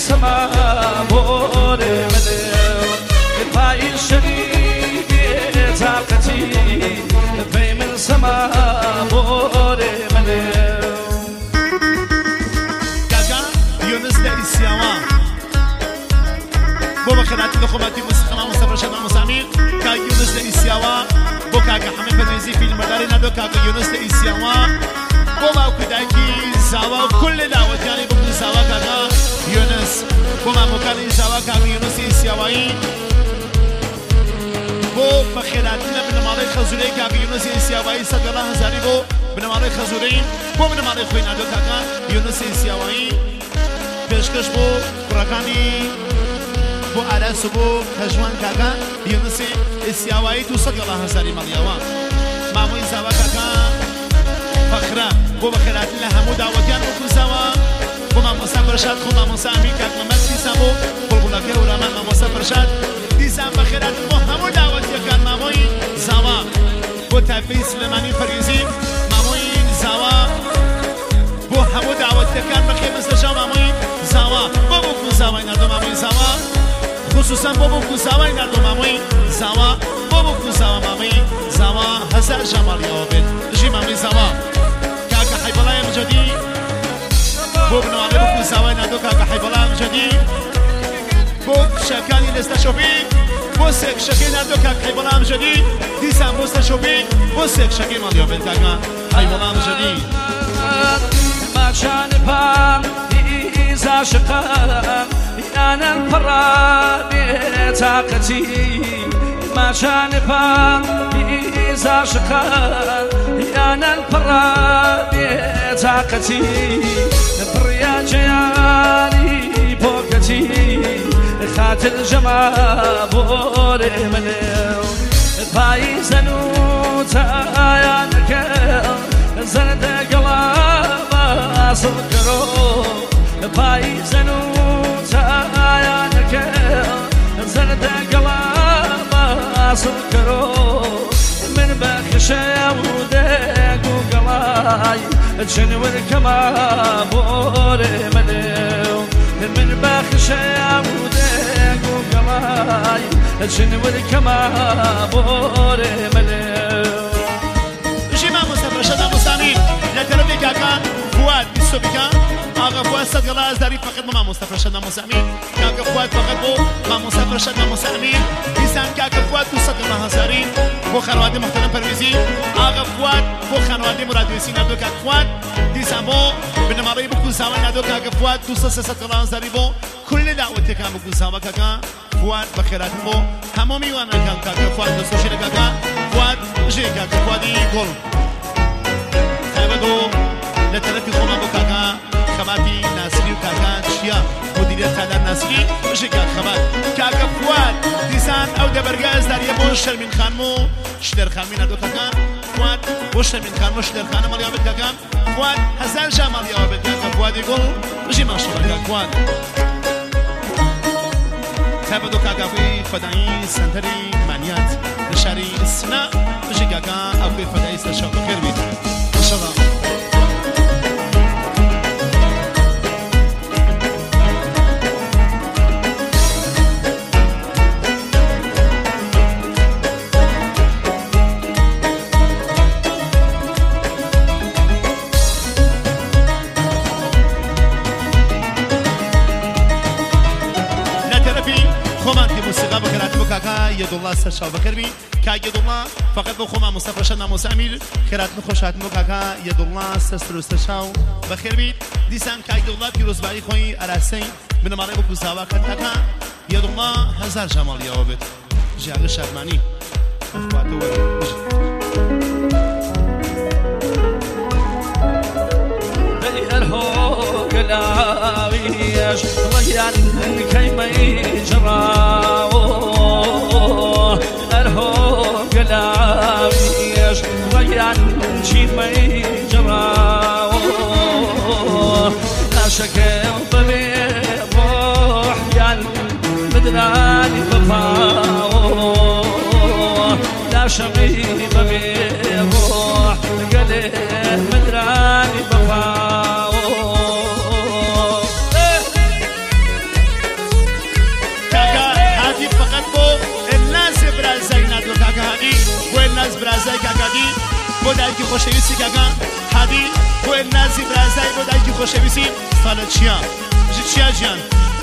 سما بور ملو پای شریک طاقتی پای من سما بور ملو کاکا یونس لئیسیاوا بو بخیرات لخومتی مسخنا مصطفی شد مسامیر کاکا یونس لئیسیاوا بو کاکا حمید بنویزی فیلم داری ندو کاکا یونس لئیسیاوا بو ما کودکی زاوا كل دعوت يعني بكل زاوا كاكا يونس بو ما مكان زاوا كاكا يونس لئیسیاوایی بو بخیراتنا بنمالی خزوری کاکا یونس لئیسیاوایی صد الله هزاری بو بنمالی خزوری بو بنمالی خوی ندو کاکا یونس لئیسیاوایی پیشکش بو قرقانی بو عرس بو هجوان کاکا یونس لئیسیاوایی تو صد الله هزاری ملیاوا ماموی زاوا کاکا فخرة بو بخيرات الله همو دعوتيان وكل سوا بو ما مصاب رشاد خو ما مصامي كاك ممت ديسان بو قلقلقه ورامان ما مصاب رشاد ديسان بخيرات بو همو دعوتيا كان ماموي زوا بو تافي سليماني فريزي ماموي زوا بو همو دعوتيا كان بخير مستشا ماموي زوا بو كل سوا ينادو ماموي زوا خصوصا بو كل سوا ينادو ماموي زوا بو كل سوا ماموي زوا هزار جمال يوبت جي ماموي زوا حيب الله مجدي بو بنو علي بو زاوي نادو كاكا حيب الله مجدي بو شكاني لستشوفي بو سيك شكي نادو كاكا حيب الله مجدي ديسان بو استشوفي بو سيك شكي ماليو بن كاكا حيب الله مجدي ما كان بام إذا شقا أنا الفراد طاقتي ما كان بام إذا شقا أنا الفراد طاقتي بريا جيالي بوقتي خاتل جمال بور منو باي زنوتا يا نكال زند قلابا سكرو باي زنوتا يا نكال زند قلابا سكرو من بخشة ودق وقلاي جنو الكما بور منو من بخشة ودق وقلاي جنو الكما بور منو جيما مصطفى رشاد مسامي لا تربي كاكا فؤاد بالسوبيكا اغا فؤاد صدق الله ازداري فقط ما مصطفى رشاد مسامي كاكا فؤاد فقط بو ما مصطفى رشاد مسامي انسان كاكا فؤاد صدق الله ازداري بو خانوادي محترم پرويزي اغا فؤاد بو خانوادي مراد ويسين ندو كاكا فؤاد ديسان بو بنماري بو كل زمان ندو كاكا فؤاد صدق الله ازداري بو كل دعوتي كان بو كل زمان كاكا فؤاد بخيرات بو همو ميوانا كان كاكا فؤاد دستوشي كاكا فؤاد جي كاكا فؤادي قول خيبدو لتلفي خوما بو كاكا خباتي ناسري وكاكا تشيا مديرية تعداد ناسري مشي كاكا خبات كاكا فؤاد ديسان او دبرغاز داريا بو شرمين خانمو شلر خان مين هدو كاكا فؤاد بو شرمين خانمو شلر خان ماليا بيت كاكا فؤاد هزار جا ماليا بيت كاكا فؤاد يقول مشي ما شاء الله كاكا فؤاد خيبدو كاكا في فدائي سنتري مانيات لشاري السنا مشي كاكا او في فدائي سنشاو بخير بيت ما شاء الله يد الله سرشاو بخير بي كايد الله فقط بخوما مصطفى رشاد مسامير خيرات نخوشات مكاكا يد الله سرشاو بخير بي ديسان كايد الله بيروز باري خوي اراسين بنماري بو زاوا كاكا يد الله هزار جمال يا وبت جاغ شادماني اخواتو الهو قلاويش ضيان كيما يجراو الهو قلاويش ضيان كيما يجراو لا شك بروح يا مدراني بفاو لا شقي بروح قلب مدراني بفاو خوشویستی کاکا حدی بۆ نازی برازای بۆ دایکی خۆشەویستی ساڵە چیا بژی چیا گیان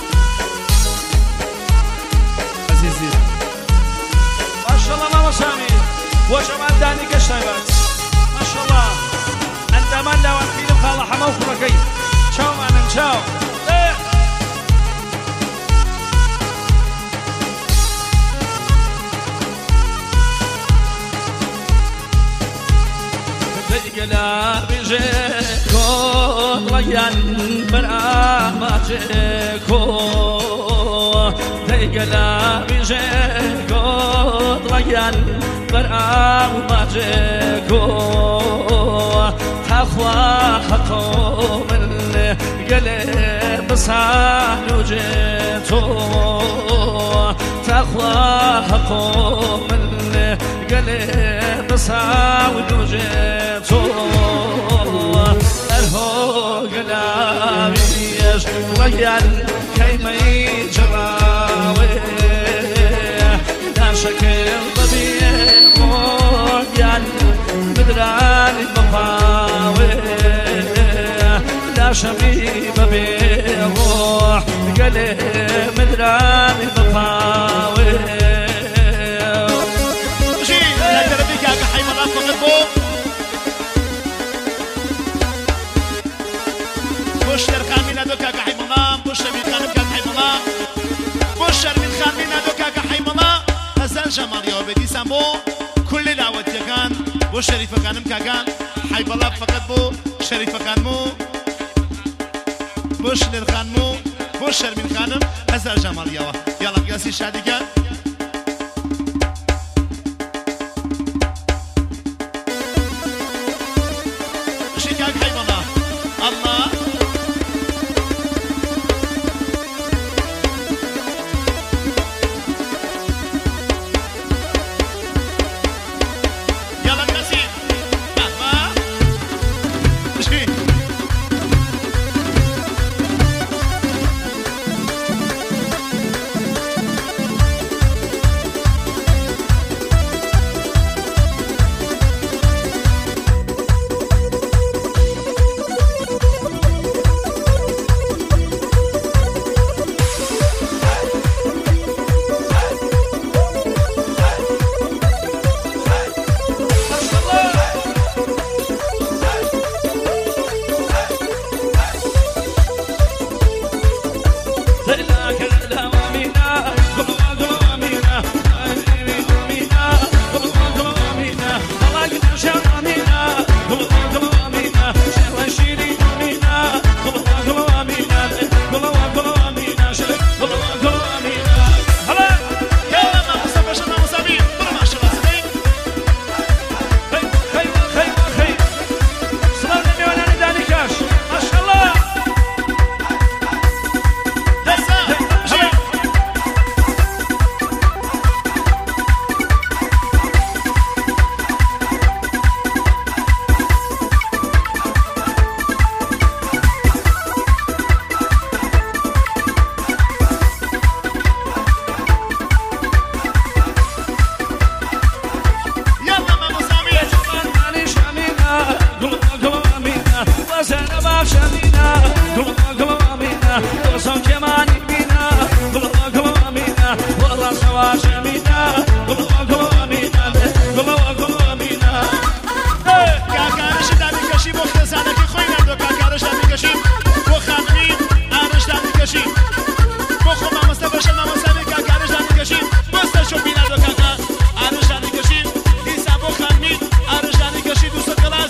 عزیزی ماشاءالله ماما سامی بۆ شەماندانی گەشتایبەت ماشاءالله ئەندامان لاوان فیلم خاڵە حەمە و کوڕەکەی چاومانن چاو لا بيجيكو ضيان برامجيكو لا بيجيكو ضيان برامجيكو تخوى حقو من قلب صانوجيتو تخوى حقو من قلب صانوجيتو الهو قلابيش ضيان كيمي جراوي لا شكل طبيعي مويان مدراني مفاوي لا شبيب بروح قلب مدراني مفاوي جي لا تربيك يا حي الله فقط بو بوشتر خامينا دوكا كحيمنا بوشتر من خانم كحيمنا بوشتر من خامينا دوكا كحيمنا هزال جمال يا بدي سامو كل دعوت كان بو شريف كانم كان حي الله فقط بو شريف كان مو بوشتر خان مو بوشتر من خانم هزال جمال يلا قاسي شادي كان شيكاك حيمنا الله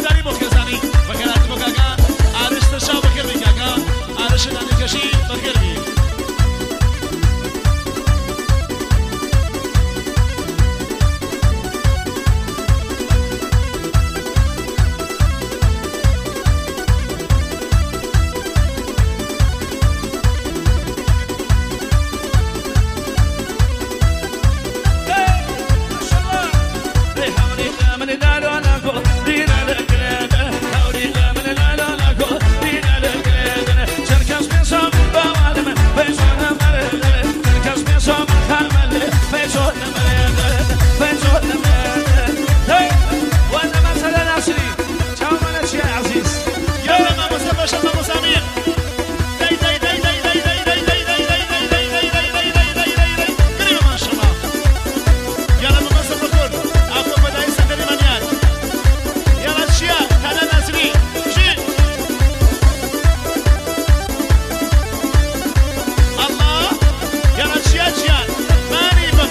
Arışın anı kaşı, bakır bir سفرش ما سامیر دای دای دای دای دای دای دای دای دای دای دای دای دای دای دای دای دای دای کریم ماشاءالله یالا ما سفر کن افو بدای سندری منیات یالا چیا تالا نازری چی الله یالا چیا چیا مانی بم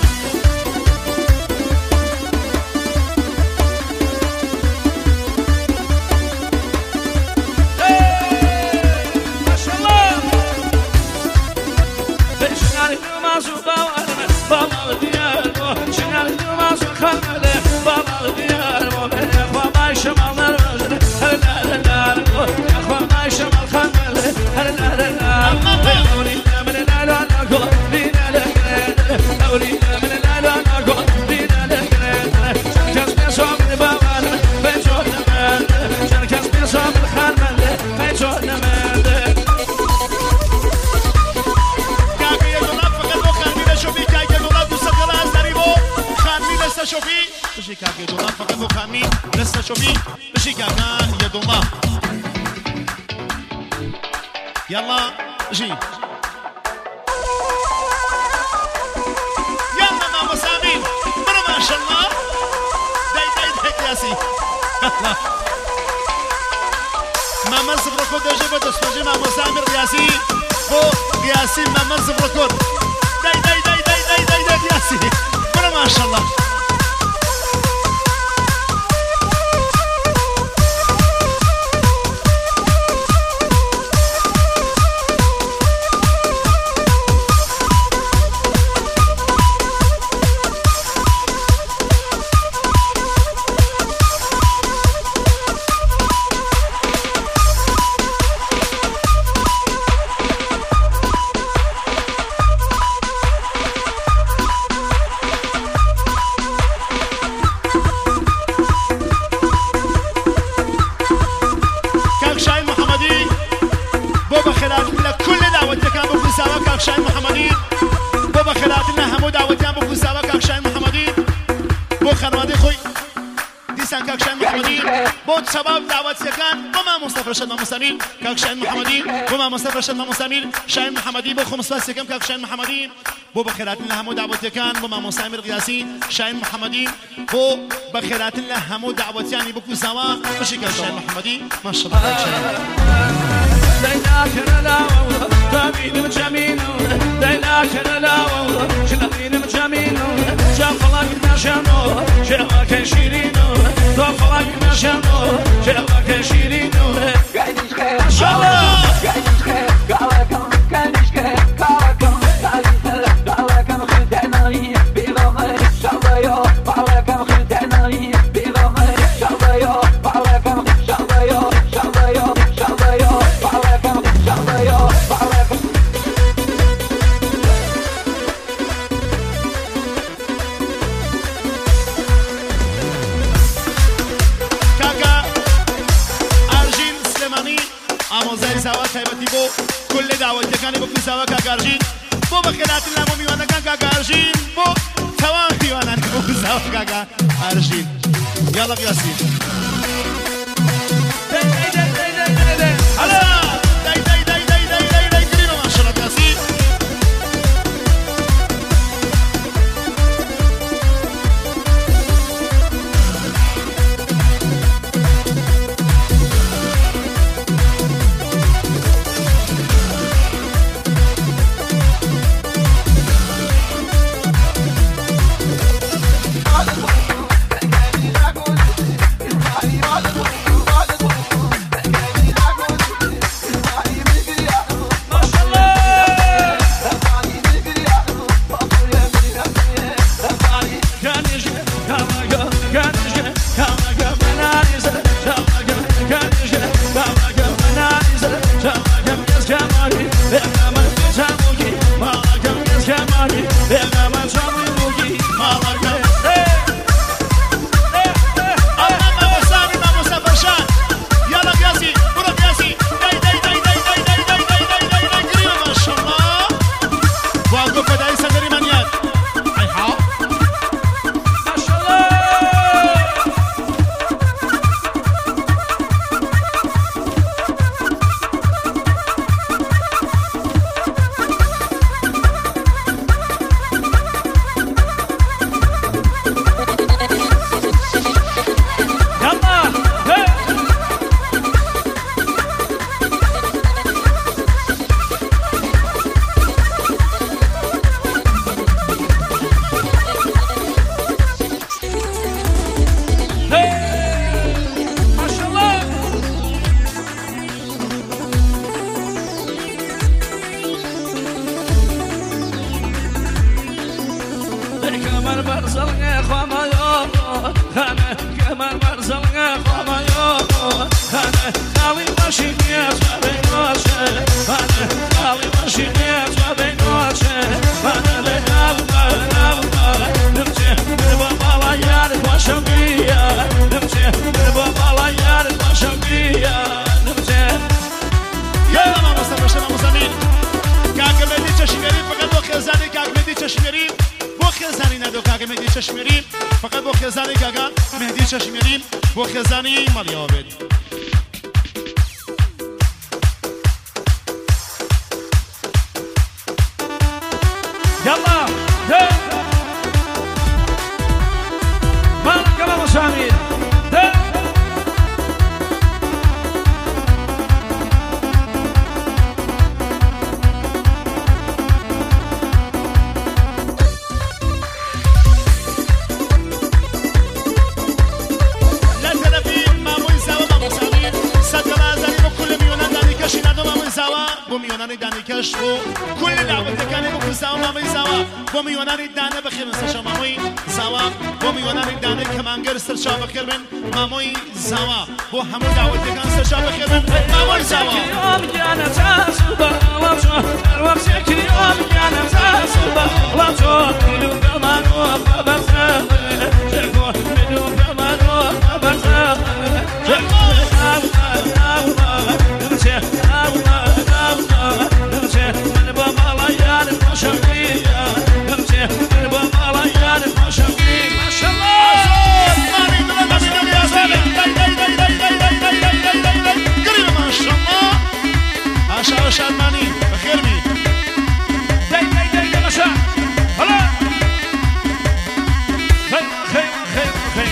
شوفي بشي كاكا يد الله فقط وخامي لسه شوفي بشي كاكا يد الله يلا جي يلا ماما سامي مرة ما شاء الله داي داي داي ياسي ماما زبركو دجي بدس بجي ماما سامي رياسي بو ياسي ماما زبركو داي داي داي داي داي داي داي ياسي مرة ما شاء الله شباب دعوت سكان وما مصطفى رشاد مستمين كاك شاهين محمدين وما مصطفى رشاد مستمين شاهين محمدين بو 15 سكن كاك شاهين محمدين بو بخيرات الله همو دعوت كان وما مستمر قياسي شاهين محمدين بو بخيرات الله همو دعوت يعني بكو سوا مشي كاك شاهين محمدين ما شاء الله ديناك لا والله تابين مجامين ديناك لا والله شلقين مجامين جاب فلاك مشانو شلقك شيرينو جاب فلاك مشانو شلقك شيرينو قاعدين خير ما شاء الله قاعدين خير قالكم كانش خير قالكم قالكم خدعنا بإضافة شعبيو قالكم خدعنا بإضافة شعبيو قالكم شعبيو شعبيو شعبيو قالكم شعبيو قالكم كاكا أرجين سليماني آموزای زاوا تایبەتی بۆ کل داوەتەکانی بۆ کوزاوە کاکارژین بۆ بەخێرات لە بۆ میوانەکان کاکارژین بۆ تەواو میوانانی بۆ کوزاوە کاکارژین یاڵە قیاسی هەلا دای دای دای دای دای دای دای گرینە ماشەڵە قیاسی مرزلق خمايا خانه كمان مرزلق خمايا خانه خالي ماشي نيت وبينوشه خانه خالي ماشي نيت وبينوشه خانه نمشي نبغى يارد وشوقية نمشي نبغى يارد وشوقية نمشي يلا ما مستمر ما مزامين كاك مدي تشميري فقط بو خزاني كاك مدي تشميري بو خزاني ندو كاك مدي تشميري فقط بو خزاني كاكا مهدي تشميري بو خزاني مالي عابد يلا مالك يا ابو سامي میونانی دانی کش بو کل دعوت کنی بو کسا و مامی زوا بو میونانی دانه بخیر سرشا مامی زوا بو میونانی دانه کمانگر سرشا بخیر بن مامی زوا بو همه دعوت کن سرشا بخیر بن مامی زوا يوم جانا تاسوبا لابشو الوقت يوم جانا تاسوبا لابشو بدون كمان وخبرت شكو بدون كمان وخبرت شادمانی بخیر می دی ماشا هلا خیر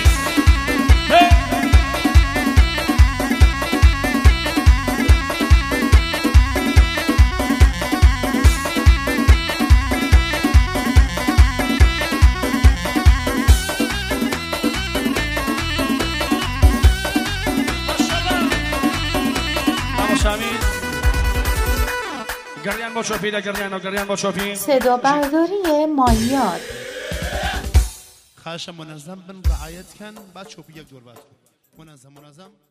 گریان با چوپی ده گریان با چوپی صدا برداری مایار خواهشم منظم بن رعایت کن بعد چوپی یک دور بعد منظم